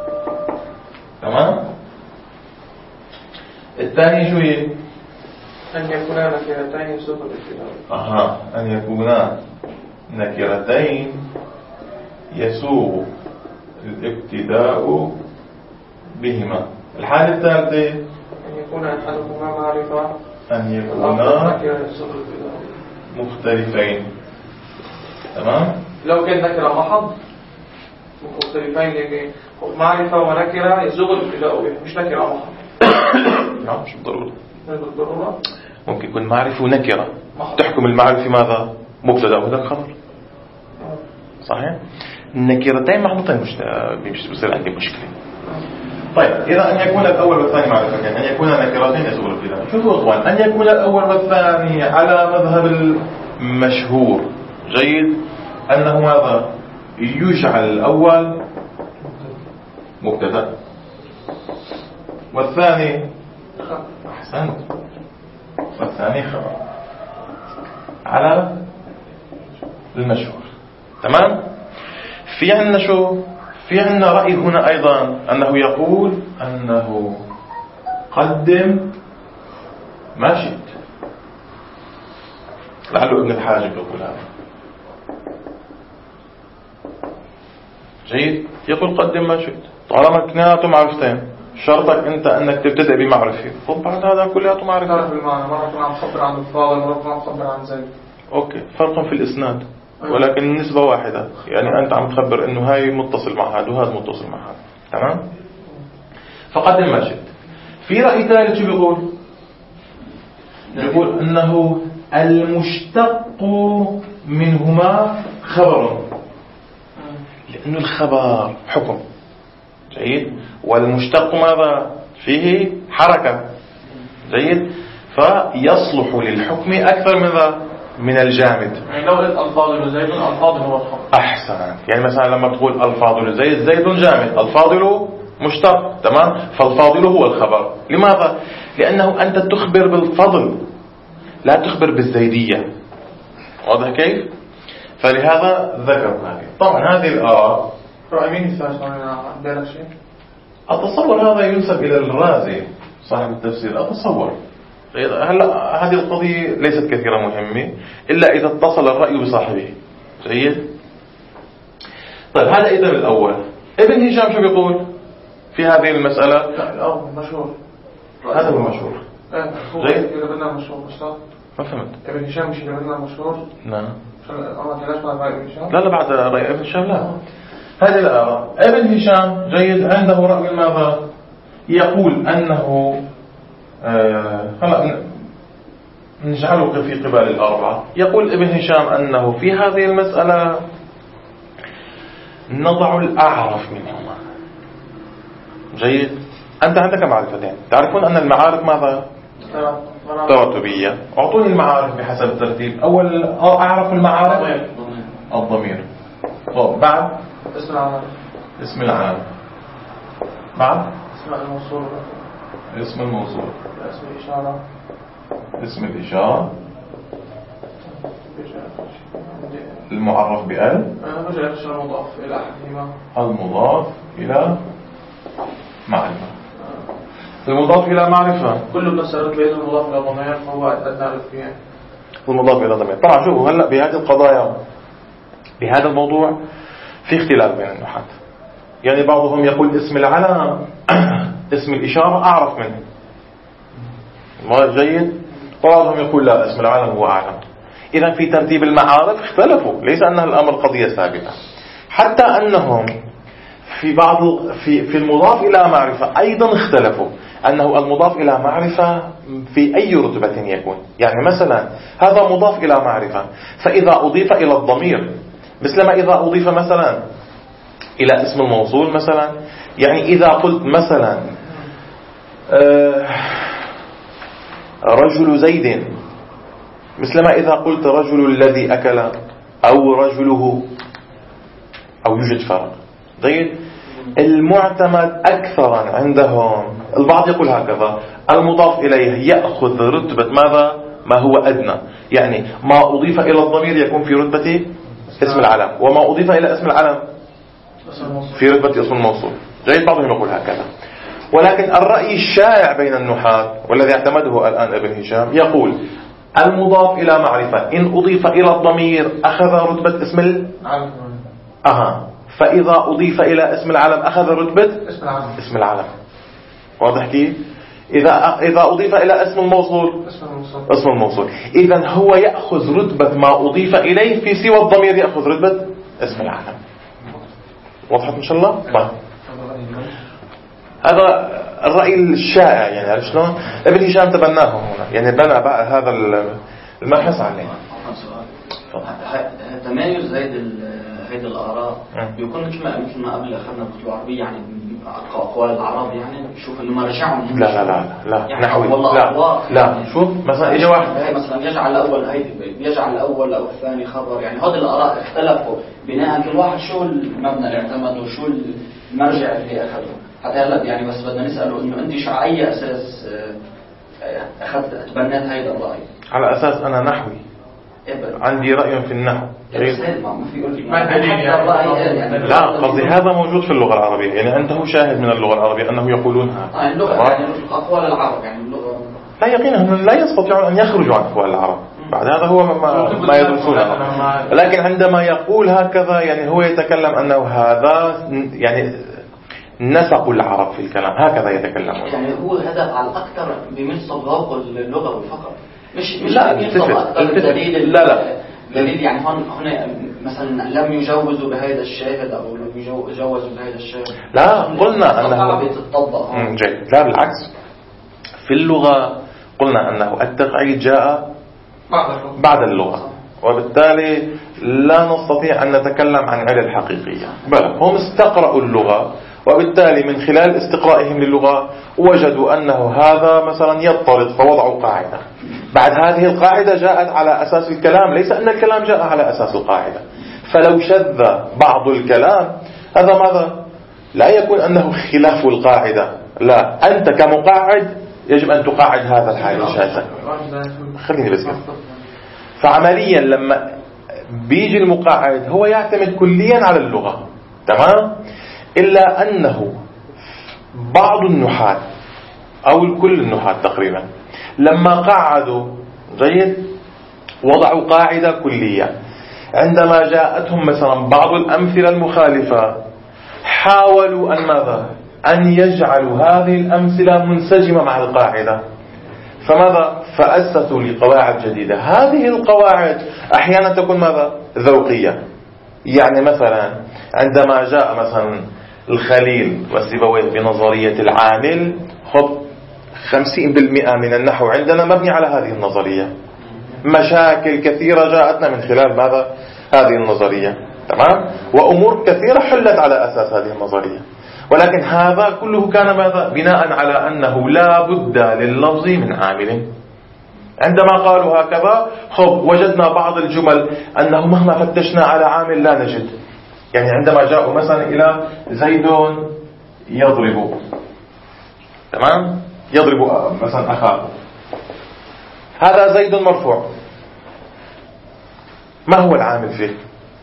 تمام؟ الثاني شو هي؟ أن يكونا نكرتين يسوغ الابتداء. أها، أن يكونا نكرتين يسوغ الابتداء بهما. الحالة الثالثة أن يكون أحدهما معرفة أن يكونا مختلفين. تمام. لو كان نكرة محض مختلفين يعني معرفة ونكرة يزغ الابتداء بها مش نكرة محض. نعم مش بالضرورة. مش بالضرورة. ممكن يكون معرفة ونكرة تحكم المعرفة ماذا؟ مبتدأ وهذا خبر. صحيح؟ النكرتين محطوطين مش مش بصير عندي مشكلة. طيب إذا أن يكون الأول والثاني معرفتين أن يكون نكرتين يزغ الابتداء. شوفوا إخوان أن يكون الأول والثاني على مذهب المشهور جيد أنه ماذا؟ يجعل الأول مبتدأ والثاني أحسنت والثاني خبر على المشهور. تمام. في عندنا شو؟ في عندنا رأي هنا أيضا أنه يقول أنه قدم ما شئت. لعله ابن الحاجب يقول هذا. جيد. يقول قدم ما شئت طالما كناته معرفتين شرطك أنت أنك تبتدأ بمعرفة خذ بعد هذا كلياته معرفة. تعرف المعنى مرة كنا عم تصبر عن الفاضل مرة كنا عم تصبر عن زيد. أوكي فرق في الإسناد ولكن النسبة واحدة. يعني أنت عم تخبر إنه هاي متصل مع هذا وهذا متصل مع هذا. تمام. فقدم ما شئت. في رأي ثالث شو بيقول؟ بيقول أنه المشتق منهما خبر لأنه الخبر حكم جيد والمشتق ماذا فيه حركة جيد فيصلح للحكم أكثر من ذا من الجامد. يعني لو قلت الفاضل زيد الفاضل هو الخبر. أحسن. يعني مثلا لما تقول الفاضل زيد زيد جامد الفاضل مشتق. تمام. فالفاضل هو الخبر. لماذا؟ لأنه أنت تخبر بالفضل لا تخبر بالزيدية. واضح كيف؟ فلهذا ذكر هذه. طبعا هذه الآراء رأي مين الثالث عندنا شيء؟ أتصور هذا ينسب إلى الرازي صاحب التفسير. أتصور هلا هذه القضية ليست كثيرا مهمة إلا إذا اتصل الرأي بصاحبه. جيد. طيب هذا إذن الأول. ابن هشام شو بيقول في هذه المسألة؟ الأول مشهور. هذا هو المشهور. جيد. إذا بدنا مشهور مش صح؟ ما فهمت. ابن هشام مش إذا بدنا مشهور؟ نعم. لا لا لا بعد رأي ابن هشام لا. هذه الآراء. ابن هشام جيد عنده رأي ماذا؟ يقول أنه آه هلا نجعله في قبال الأربعة. يقول ابن هشام أنه في هذه المسألة نضع الأعرف منهما. جيد. أنت عندك معرفتين تعرفون أن المعارف ماذا؟ ترتيبية. أعطوني المعارف بحسب الترتيب. أول أعرف المعارف الضمير. طب بعد اسم العالم. اسم العالم. بعد اسم الموصول. اسم الموصول. اسم الإشارة. اسم الإشارة. المعرف بأل. رجع الإشارة مضاف إلى أحدهما. المضاف إلى معرفة. المضاف إلى معرفة كل ما سرت بين المضاف إلى ضمير فهو أدنى الاثنين. والمضاف إلى ضمير. طبعا شوفوا هلا بهذه القضايا بهذا الموضوع في اختلاف بين النحاة. يعني بعضهم يقول اسم العلم اسم الإشارة أعرف منه ما جيد. وبعضهم يقول لا اسم العلم هو أعلم. إذا في ترتيب المعارف اختلفوا. ليس أن الأمر قضية ثابتة. حتى أنهم في بعض في في المضاف إلى معرفة أيضا اختلفوا أنه المضاف إلى معرفة في أي رتبة يكون. يعني مثلا هذا مضاف إلى معرفة فإذا أضيف إلى الضمير مثلما إذا أضيف مثلا إلى اسم الموصول مثلا. يعني إذا قلت مثلا رجل زيد مثلما إذا قلت رجل الذي أكل أو رجله أو يوجد فرق. جيد. المعتمد أكثرا عندهم البعض يقول هكذا المضاف إليه يأخذ رتبة ماذا ما هو أدنى. يعني ما أضيف إلى الضمير يكون في رتبة اسم العلم وما أضيف إلى اسم العلم في رتبة اسم الموصول. جيد. بعضهم يقول هكذا. ولكن الرأي الشائع بين النحاة والذي اعتمده الآن ابن هشام يقول المضاف إلى معرفة إن أضيف إلى الضمير أخذ رتبة اسم العلم. أها فإذا أضيف إلى اسم العلم أخذ رتبة اسم العلم. اسم العلم. واضح كيف؟ إذا إذا أضيف إلى اسم الموصول اسم الموصول, اسم الموصول. إذن هو يأخذ رتبة ما أضيف إليه في سوى الضمير يأخذ رتبة اسم العلم. وضحت إن شاء الله؟ طيب. هذا الرأي الشائع يعني عرفت شلون؟ ابن هشام تبناه هنا يعني بنى هذا المبحث عليه. تمايز هيد هيد الآراء بيكون مثل ما مثل ما قبل أخذنا بالكتب العربية يعني أقوال العرب يعني نشوف اللي ما رجعهم. لا لا لا لا يعني نحوي لا لا يعني شوف مثلا إجا واحد مثلا يجعل الأول هيد يجعل الأول أو الثاني خبر يعني هذه الآراء اختلفوا بناء كل واحد شو المبنى اللي اعتمده وشو المرجع اللي أخذه. حتى هلا يعني بس بدنا نسأله إنه أنت شو على أي أساس أخذت تبنيت هيدا الرأي؟ على أساس أنا نحوي عندي رأي في النحو. لا قصدي هذا موجود في اللغة العربية يعني أنت هو شاهد من اللغة العربية أنه يقولون هذا. آه اللغة يعني أقوال العرب يعني اللغة لا يقينا لا يستطيعون أن يخرجوا عن أقوال العرب. بعد هذا هو ما, ما يدرسونه. لكن عندما يقول هكذا يعني هو يتكلم أنه هذا يعني نسق العرب في الكلام هكذا يتكلمون. يعني هو هدف على الأكثر بمثل ذوق اللغة والفقر. مش مش لا الدليل لا لا دليل يعني هون هنا مثلا لم يجوزوا بهذا الشاهد أو لم يجوزوا بهذا الشاهد. لا قلنا أنه بتطبق. جيد. لا بالعكس في اللغة قلنا أنه التقعيد جاء بعد اللغة وبالتالي لا نستطيع أن نتكلم عن علل حقيقية بل هم استقرأوا اللغة وبالتالي من خلال استقرائهم للغة وجدوا أنه هذا مثلا يضطرد فوضعوا قاعدة. بعد هذه القاعدة جاءت على أساس الكلام ليس أن الكلام جاء على أساس القاعدة. فلو شذ بعض الكلام هذا ماذا؟ لا يكون أنه خلاف القاعدة لا أنت كمقاعد يجب أن تقاعد هذا الحال الشاذ. خليني بس كده. فعمليا لما بيجي المقاعد هو يعتمد كليا على اللغة تمام إلا أنه بعض النحاة أو كل النحاة تقريبا لما قعدوا جيد وضعوا قاعدة كلية. عندما جاءتهم مثلا بعض الأمثلة المخالفة حاولوا أن ماذا أن يجعلوا هذه الأمثلة منسجمة مع القاعدة. فماذا فأسسوا لقواعد جديدة. هذه القواعد أحيانا تكون ماذا ذوقية. يعني مثلا عندما جاء مثلا الخليل وسيبويه بنظرية العامل خب خمسين بالمئة من النحو عندنا مبني على هذه النظرية. مشاكل كثيرة جاءتنا من خلال ماذا هذه النظرية تمام وأمور كثيرة حلت على أساس هذه النظرية. ولكن هذا كله كان ماذا بناء على أنه لا بد لللفظ من عامل. عندما قالوا هكذا خب وجدنا بعض الجمل أنه مهما فتشنا على عامل لا نجد. يعني عندما جاءوا مثلا إلى زيد يضرب تمام يضرب مثلا أخاه هذا زيد مرفوع ما هو العامل فيه؟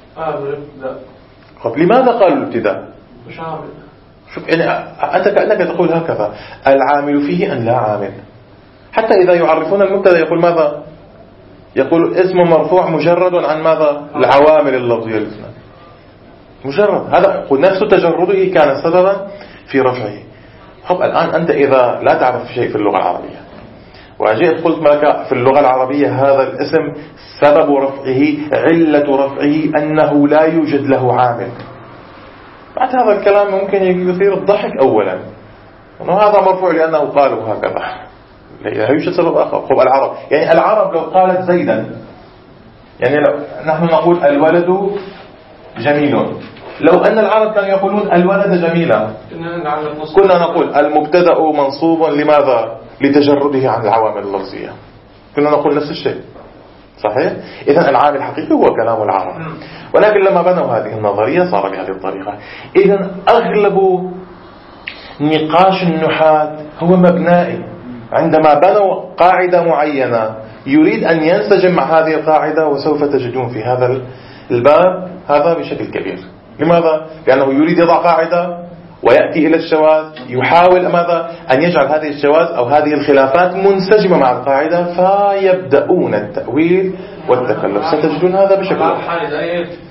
خب لماذا قالوا الابتداء؟ مش عامل. شوف يعني أنت كأنك تقول هكذا العامل فيه أن لا عامل. حتى إذا يعرفون المبتدا يقول ماذا يقول اسم مرفوع مجرد عن ماذا العوامل اللفظية الاثنين مجرد. هذا نفس تجرده كان سببا في رفعه. طب الآن أنت إذا لا تعرف شيء في اللغة العربية وجئت قلت لك في اللغة العربية هذا الاسم سبب رفعه علة رفعه أنه لا يوجد له عامل. بعد هذا الكلام ممكن يثير الضحك أولا أنه هذا مرفوع لأنه قالوا هكذا لا يوجد سبب آخر. خب العرب يعني العرب لو قالت زيدا يعني لو نحن نقول الولد جميل لو أن العرب كانوا يقولون الولد جميلا كنا نقول المبتدأ منصوب لماذا لتجرده عن العوامل اللفظية كنا نقول نفس الشيء صحيح. إذن العامل الحقيقي هو كلام العرب. ولكن لما بنوا هذه النظرية صار بهذه الطريقة. إذن أغلب نقاش النحاة هو مبنائي. عندما بنوا قاعدة معينة يريد أن ينسجم مع هذه القاعدة وسوف تجدون في هذا الباب هذا بشكل كبير. لماذا؟ لأنه يريد يضع قاعدة ويأتي إلى الشواذ يحاول ماذا أن يجعل هذه الشواذ أو هذه الخلافات منسجمة مع القاعدة فيبدأون التأويل والتكلف. ستجدون هذا بشكل حال زيد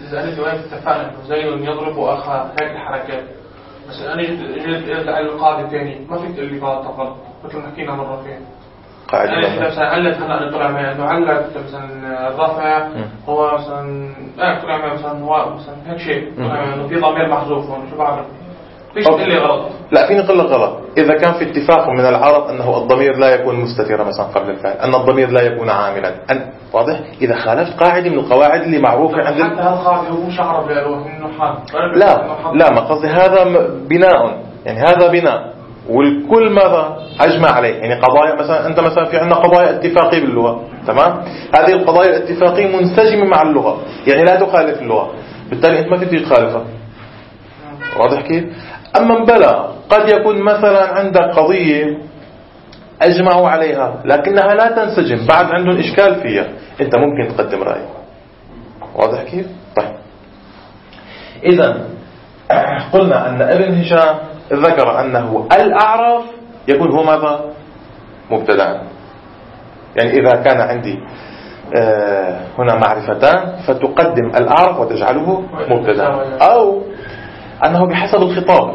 إذا أنا دلوقتي اتفقنا إنه زيد يضرب وأخذ هيك الحركات، بس أنا جيت جيت قال القاعدة تاني ما فيك تقول لي غلط غلط مثل ما حكينا مرتين. قاعدة يعني مثلا علت هلا طلع معي إنه علت مثلا الرفع هو مثلا لا طلع معي مثلا هو مثلا هيك شيء إنه في ضمير محذوف هون شو بعمل؟ فيش تقول لي غلط. لا فيني أقول لك غلط إذا كان في اتفاق من العرب أنه الضمير لا يكون مستترا مثلا قبل الفعل، أن الضمير لا يكون عاملا، أن واضح. إذا خالفت قاعدة من القواعد اللي معروفة عند حتى هالقاعدة هو مش عرب قالوه إنه حال. لا لا ما قصدي هذا بناء، يعني هذا بناء والكل ماذا أجمع عليه. يعني قضايا مثلا أنت مثلا في عندنا قضايا اتفاقية باللغة، تمام؟ هذه القضايا الاتفاقية منسجمة مع اللغة، يعني لا تخالف اللغة، بالتالي أنت ما تقدر تخالفها. واضح كيف؟ أما بلا قد يكون مثلا عندك قضية أجمعوا عليها لكنها لا تنسجم، بعد عندهم إشكال فيها، أنت ممكن تقدم رأي. واضح كيف؟ طيب إذن قلنا أن ابن هشام ذكر أنه الأعرف يكون هو ماذا؟ مبتدأ. يعني إذا كان عندي هنا معرفتان فتقدم الأعرف وتجعله مبتدأ، أو أنه بحسب الخطاب.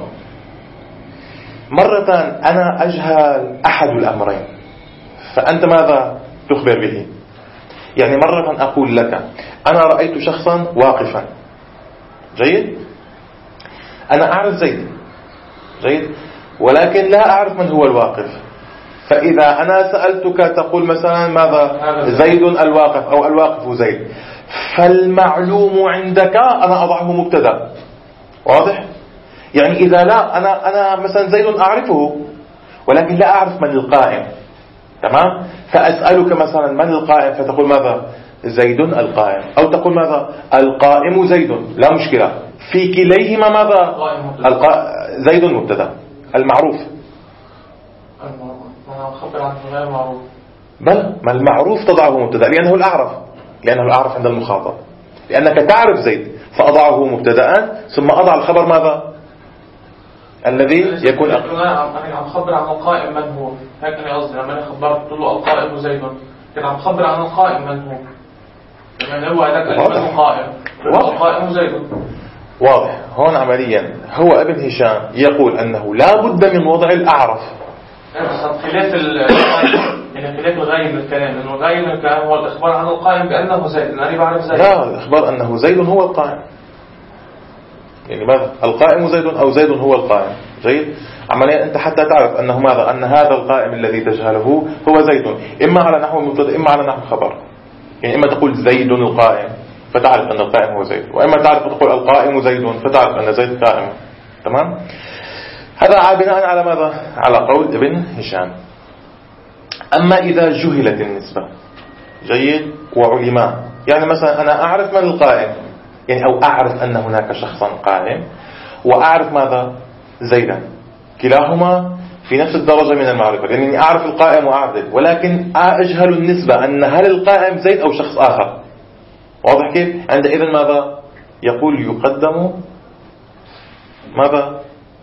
مرة أنا أجهل أحد الأمرين فأنت ماذا تخبر به؟ يعني مرة أقول لك أنا رأيت شخصا واقفا، جيد؟ أنا أعرف زيد، جيد؟ ولكن لا أعرف من هو الواقف. فإذا أنا سألتك تقول مثلا ماذا؟ زيد الواقف أو الواقف زيد، فالمعلوم عندك أنا أضعه مبتدأ. واضح؟ يعني إذا لا أنا أنا مثلا زيد أعرفه ولكن لا أعرف من القائم، تمام؟ فأسألك مثلا من القائم فتقول ماذا؟ زيد القائم، أو تقول ماذا؟ القائم زيد، لا مشكلة، في كليهما ماذا؟ القا... زيد مبتدأ. المعروف خبر عن غير معروف، بل ما المعروف تضعه مبتدأ لأنه الأعرف، لأنه الأعرف عند المخاطب، لأنك تعرف زيد فأضعه مبتدأ ثم أضع الخبر ماذا؟ الذي يكون أقل. أنا عم خبر عن القائم من هو، هيك أنا قصدي لما أنا خبرت له القائم زيد كنت عم خبر عن القائم من هو، يعني هو هذاك الاسم القائم القائم زيد. واضح. هون عمليا هو ابن هشام يقول أنه لا بد من وضع الأعرف. خلاف ال يعني خلاف الغاية من الكلام، لأنه الغاية من الكلام هو الإخبار عن القائم بأنه زيد، أنا بعرف زيد. لا، الإخبار أنه زيد هو القائم. يعني ماذا؟ القائم زيد أو زيد هو القائم. جيد؟ عمليا أنت حتى تعرف أنه ماذا؟ أن هذا القائم الذي تجهله هو زيد، إما على نحو مبتدأ إما على نحو خبر. يعني إما تقول زيد القائم فتعرف أن القائم هو زيد، وإما تعرف تقول القائم زيد فتعرف أن زيد قائم. تمام؟ هذا بناء على ماذا؟ على قول ابن هشام. أما إذا جهلت النسبة، جيد، وعلماء، يعني مثلا أنا أعرف من القائم، يعني أو أعرف أن هناك شخصا قائم وأعرف ماذا؟ زيدا، كلاهما في نفس الدرجة من المعرفة، يعني أعرف القائم وأعرف زيد، ولكن أجهل النسبة أن هل القائم زيد أو شخص آخر. واضح كيف؟ عندئذ ماذا؟ يقول يقدم ماذا؟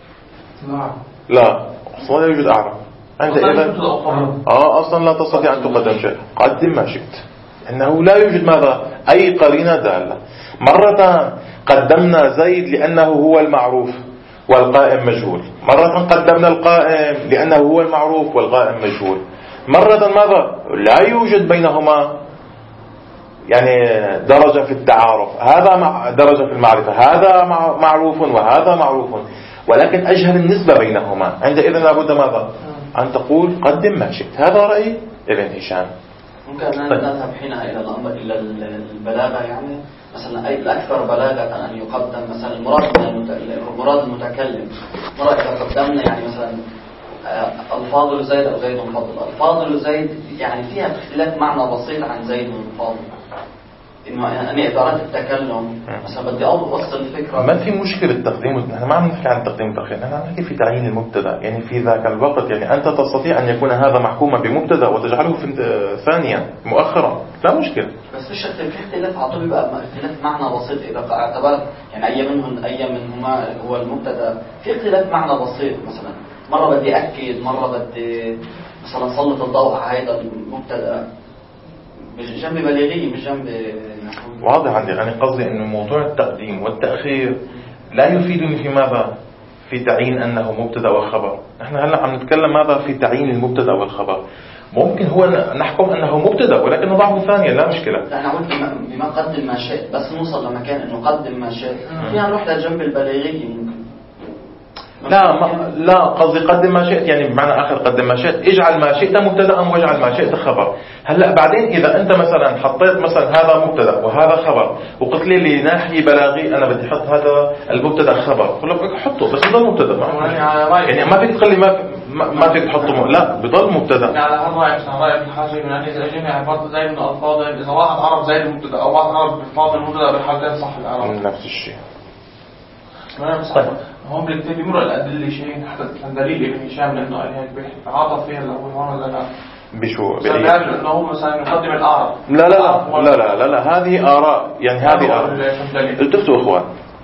لا أصلا لا يوجد أعرف عندئذ آه أصلا لا تستطيع أن تقدم شيء، قدم ما شئت، إنه لا يوجد ماذا؟ أي قرينة دالة. مرة قدمنا زيد لأنه هو المعروف والقائم مجهول، مرة قدمنا القائم لأنه هو المعروف والقائم مجهول، مرة ماذا؟ لا يوجد بينهما يعني درجة في التعارف، هذا مع درجة في المعرفة، هذا معروف وهذا معروف، ولكن أجهل النسبة بينهما. عندئذ لابد ماذا؟ أن تقول قدم ما شئت. هذا رأي ابن هشام. ممكن أن نذهب حينها إلى الأمر إلى البلاغة، يعني مثلا أي الأكثر بلاغة أن يقدم مثلا المراد المراد المتكلم. مرة إذا قدمنا يعني مثلا الفاضل زيد أو زيد فضل، الفاضل زيد يعني فيها اختلاف معنى بسيط عن زيد فاضل، إنه أنا إذا أردت التكلم مثلا بدي أوصل الفكرة. ما في مشكلة التقديم، نحن ما عم نحكي عن التقديم والتأخير، نحن عم نحكي في تعيين المبتدأ. يعني في ذاك الوقت يعني أنت تستطيع أن يكون هذا محكوما بمبتدأ وتجعله في ثانيا مؤخرا، لا مشكلة. بس مش في اختلاف عطوي بقى، اختلاف معنى بسيط إذا اعتبرت يعني أي منهم أي منهما هو المبتدأ، في اختلاف معنى بسيط. مثلا مرة بدي أكد، مرة بدي مثلا سلط الضوء على هذا المبتدأ مش جنب بلاغية مش جنب نحوية. واضح عندي. يعني قصدي أنه موضوع التقديم والتأخير لا يفيدني في ماذا؟ في تعيين أنه مبتدأ وخبر. نحن هلأ عم نتكلم ماذا في تعيين المبتدأ والخبر. ممكن هو نحكم أنه مبتدأ ولكن نضعه ثانيا لا مشكلة. لا أنا قلت بما قدم ما شئت بس نوصل لمكان أنه قدم ما شئت فينا نروح لجنب البلاغية ممكن. لا ما لا قصدي قدم ما شئت يعني بمعنى آخر قدم ما شئت اجعل ما شئت مبتدأ واجعل ما شئت خبر. هلأ بعدين إذا أنت مثلا حطيت مثلا هذا مبتدأ وهذا خبر وقلت لي لناحية بلاغي أنا بدي أحط هذا المبتدأ خبر قل لك حطه بس بضل مبتدأ يعني ما فيك تخلي ما ما فيك تحطه لا بضل مبتدأ. على هذا رأي رأي ابن حجر يعني إذا جينا عبارة زي من الفاضل إذا واحد عرف زي المبتدأ أو واحد عرف بالفاضل المبتدأ بالحالتين صح العرب نفس الشيء. طيب هم بيكتب بيمروا الأدلة شيء حتى دليل ابن هشام لأنه قال هيك بيتعاطف فيها الأول هون ولا لا؟ بشو؟ بيعرف إنه هو مثلا يقدم الأعرف. لا لا لا لا لا لا, لا. هذه آراء يعني هذه آراء. التفتوا إخوان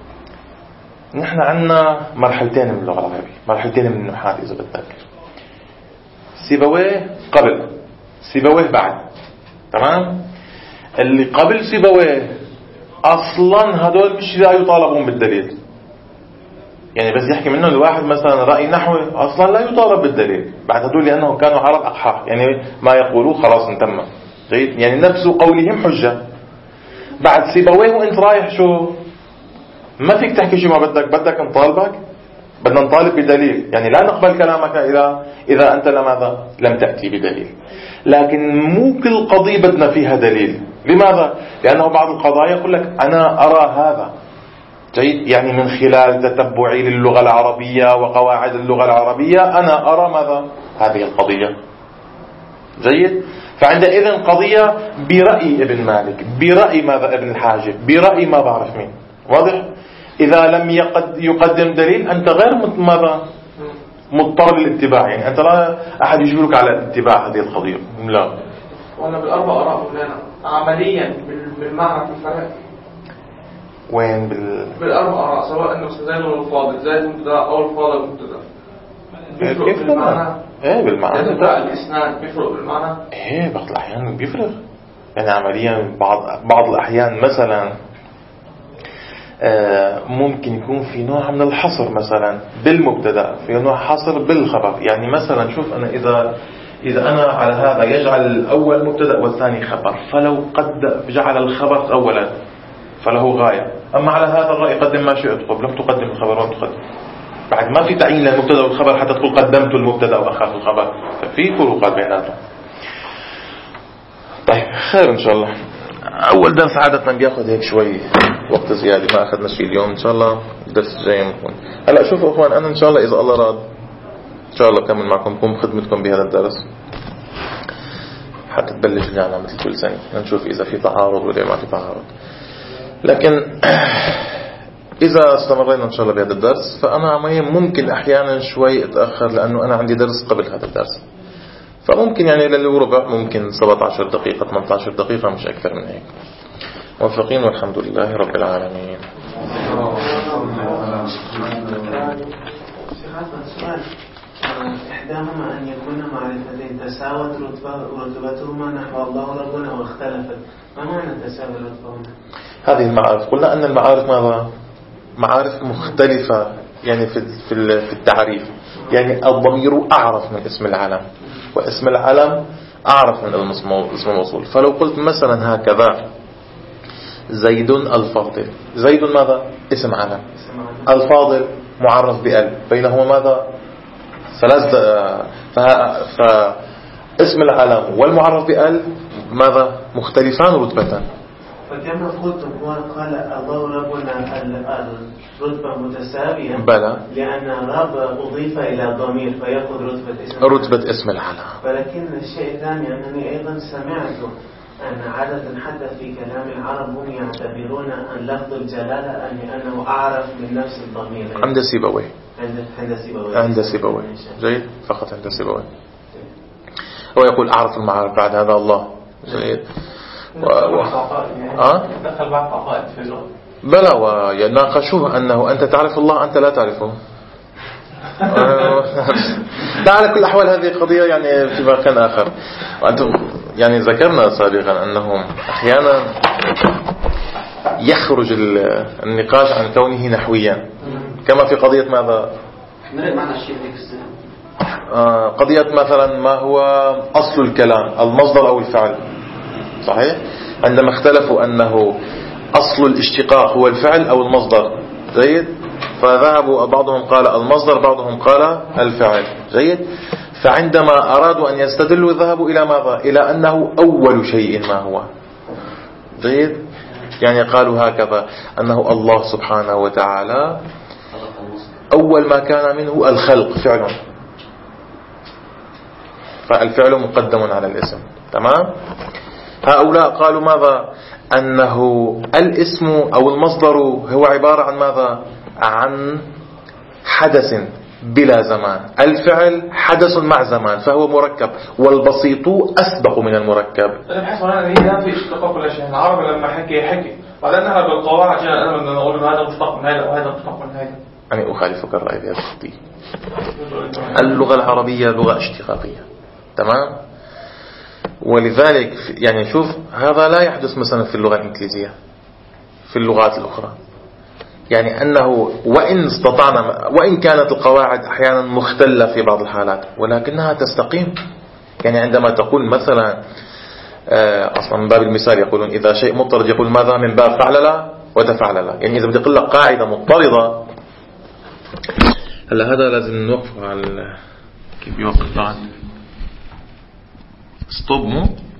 نحن عنا مرحلتين من اللغة العربية مرحلتين من النحاة إذا بدك. سيبويه قبل سيبويه بعد تمام. اللي قبل سيبويه أصلا هدول مش لا يطالبون بالدليل. يعني بس يحكي منه الواحد مثلا رأي نحوي أصلا لا يطالب بالدليل بعد هدول لأنهم كانوا عرب أقحاح يعني ما يقولوه خلاص انتم جيد يعني نفس قولهم حجة. بعد سيبويه وانت رايح شو ما فيك تحكي شو ما بدك بدك نطالبك بدنا نطالب بدليل يعني لا نقبل كلامك إذا إذا أنت لماذا لم تأتي بدليل. لكن مو كل قضية بدنا فيها دليل. لماذا؟ لأنه بعض القضايا يقول لك أنا أرى هذا جيد يعني من خلال تتبعي للغة العربية وقواعد اللغة العربية أنا أرى ماذا هذه القضية جيد. فعندئذ قضية برأي ابن مالك برأي ماذا ابن الحاجب برأي ما بعرف مين واضح. إذا لم يقدم دليل أنت غير ماذا مضطر للاتباع يعني أنت لا أحد يجبرك على الاتباع هذه القضية لا. وأنا بالأربع آراء لنا عمليا بالمعنى في الفرق وين بال بالأربع آراء سواء إنه زيد ولا الفاضل زيد مبتدأ أو الفاضل مبتدأ بيفرق بالمعنى. إيه بالمعنى الإسناد بيفرق بالمعنى. إيه بعض الأحيان بيفرق يعني عمليا بعض بعض الأحيان مثلا ممكن يكون في نوع من الحصر مثلا بالمبتدأ في نوع حصر بالخبر. يعني مثلا شوف أنا إذا إذا أنا على هذا يجعل الأول مبتدأ والثاني خبر فلو قد جعل الخبر أولا فله غاية. أما على هذا الرأي قدم ما شئت قبل لم تقدم الخبر ولم تقدم بعد ما في تعيين للمبتدأ والخبر حتى تقول قدمت المبتدأ وأخرت الخبر ففي فروقات بيناتهم. طيب خير إن شاء الله. أول درس عادة بياخذ هيك شوي وقت زيادة ما أخذنا شيء اليوم إن شاء الله الدرس الجاي ممكن. هلأ شوفوا أخوان أنا إن شاء الله إذا الله راد إن شاء الله كمل معكم بكم خدمتكم بهذا الدرس حتى تبلش الجامعة مثل كل سنة نشوف إذا في تعارض ولا ما في تعارض. لكن إذا استمرينا إن شاء الله بهذا الدرس فأنا ممكن أحيانا شوي أتأخر لأنه أنا عندي درس قبل هذا الدرس فممكن يعني للربع ممكن سبعة عشر دقيقة ثمانية عشر دقيقة مش أكثر من هيك. موفقين والحمد لله رب العالمين. إحداهما أن يكون معرفتين تساوت رتبتهما نحو الله ربنا واختلفت. ما معنى تساوي رتبهما؟ هذه المعارف قلنا أن المعارف ماذا؟ معارف مختلفة يعني في في التعريف. يعني الضمير أعرف من اسم العلم واسم العلم أعرف من اسم الموصول. فلو قلت مثلا هكذا زيد الفاضل زيد ماذا؟ اسم علم. الفاضل معرف بأل بينهما ماذا؟ ثلاث فاسم العلم والمعرف بأل ماذا؟ مختلفان رتبة. فكما قلت قال الله ربنا الرتبة متساوية بلى لأن رب أضيف إلى ضمير فيأخذ رتبة اسم رتبة اسم العلم. ولكن الشيء الثاني أنني أيضا سمعت أن عادة حتى في كلام العرب هم يعتبرون أن لفظ الجلالة أنه أعرف من نفس الضمير عند سيبويه عند سيبويه عند سيبويه جيد فقط عند سيبويه. هو يقول أعرف المعارف بعد هذا الله جيد و... و... أه؟ دخل بعض عقائد في اللغة بلى ويناقشوه أنه أنت تعرف الله أنت لا تعرفه. لا على كل الأحوال هذه قضية يعني في مكان آخر وأنتم يعني ذكرنا سابقا أنهم أحيانا يخرج النقاش عن كونه نحويا، كما في قضية ماذا؟ قضية مثلا ما هو أصل الكلام، المصدر أو الفعل، صحيح؟ عندما اختلفوا أنه أصل الاشتقاق هو الفعل أو المصدر، جيد؟ فذهبوا بعضهم قال المصدر، بعضهم قال الفعل، جيد؟ فعندما أرادوا أن يستدلوا ذهبوا إلى ماذا؟ إلى أنه أول شيء ما هو، جيد؟ يعني قالوا هكذا أنه الله سبحانه وتعالى أول ما كان منه الخلق فعل، فالفعل مقدم على الاسم، تمام؟ هؤلاء قالوا ماذا؟ أنه الاسم أو المصدر هو عبارة عن ماذا؟ عن حدث بلا زمان، الفعل حدث مع زمان فهو مركب، والبسيط أسبق من المركب. أنا بحس هنا هي لا في اشتقاق ولا شيء، العرب لما حكي حكي بعدين نحن بالقواعد جينا أنا بدنا نقول إنه هذا مشتق من هذا وهذا مشتق من هذا. أنا أخالفك الرأي في هذا القضية. اللغة العربية لغة اشتقاقية، تمام؟ ولذلك يعني شوف هذا لا يحدث مثلا في اللغة الإنجليزية، في اللغات الأخرى، يعني أنه وإن استطعنا وإن كانت القواعد أحيانا مختلة في بعض الحالات ولكنها تستقيم. يعني عندما تقول مثلا أصلا من باب المثال يقولون إذا شيء مضطرد يقول ماذا؟ من باب فعلل وتفعلل. يعني إذا بدي أقول لك قاعدة مضطردة، هلا هذا لازم نوقفه على كيف يوقف بعد ستوب مو